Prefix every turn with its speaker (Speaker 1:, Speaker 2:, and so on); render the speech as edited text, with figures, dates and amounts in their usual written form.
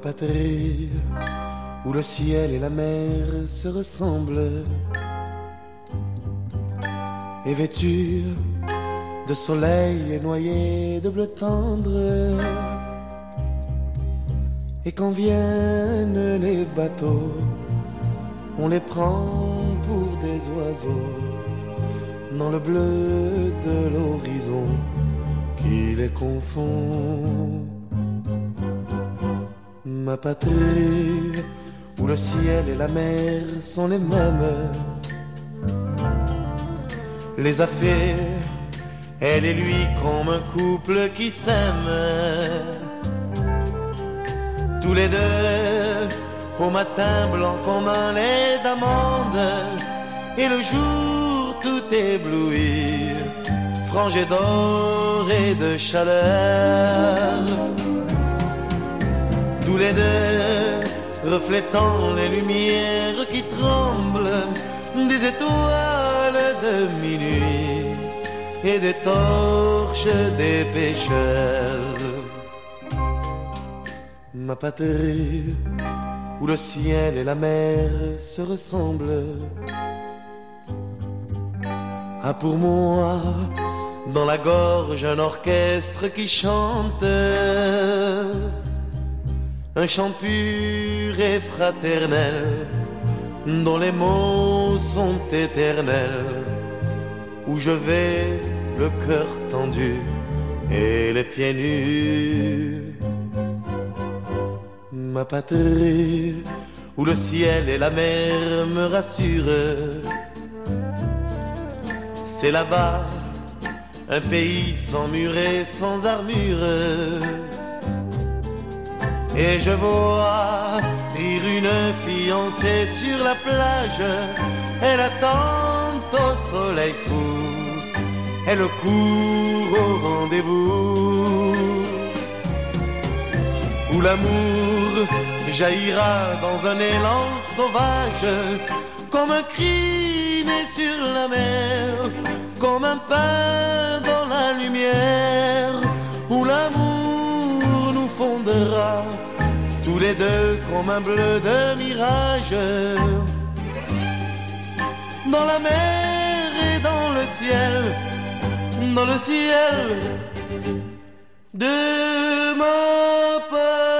Speaker 1: patrie, où le ciel et la mer se ressemblent, est vêtue de soleil et noyée de bleu tendre. Et quand viennent les bateaux, on les prend pour des oiseaux dans le bleu de l'horizon qui les confond. Ma patrie, où le ciel et la mer sont les mêmes, les a fait, elle et lui, comme un couple qui s'aime. Tous les deux, au matin blanc comme un lait d'amande, et le jour tout ébloui, frangé d'or et de chaleur. Tous les deux, reflétant les lumières qui tremblent des étoiles de minuit et des torches des pêcheurs. Ma patrie, où le ciel et la mer se ressemblent, a pour moi dans la gorge un orchestre qui chante, un chant pur et fraternel dont les mots sont éternels, où je vais le cœur tendu et les pieds nus. Ma patrie, où le ciel et la mer me rassurent, c'est là-bas un pays sans mur et sans armure. Et je vois rire une fiancée sur la plage, elle attend au soleil fou, elle court au rendez-vous, où l'amour jaillira dans un élan sauvage, comme un cri né sur la mer, comme un pain dans la lumière, où l'amour nous fondera tous les deux comme un bleu de mirage, dans la mer et dans le ciel de ma patrie.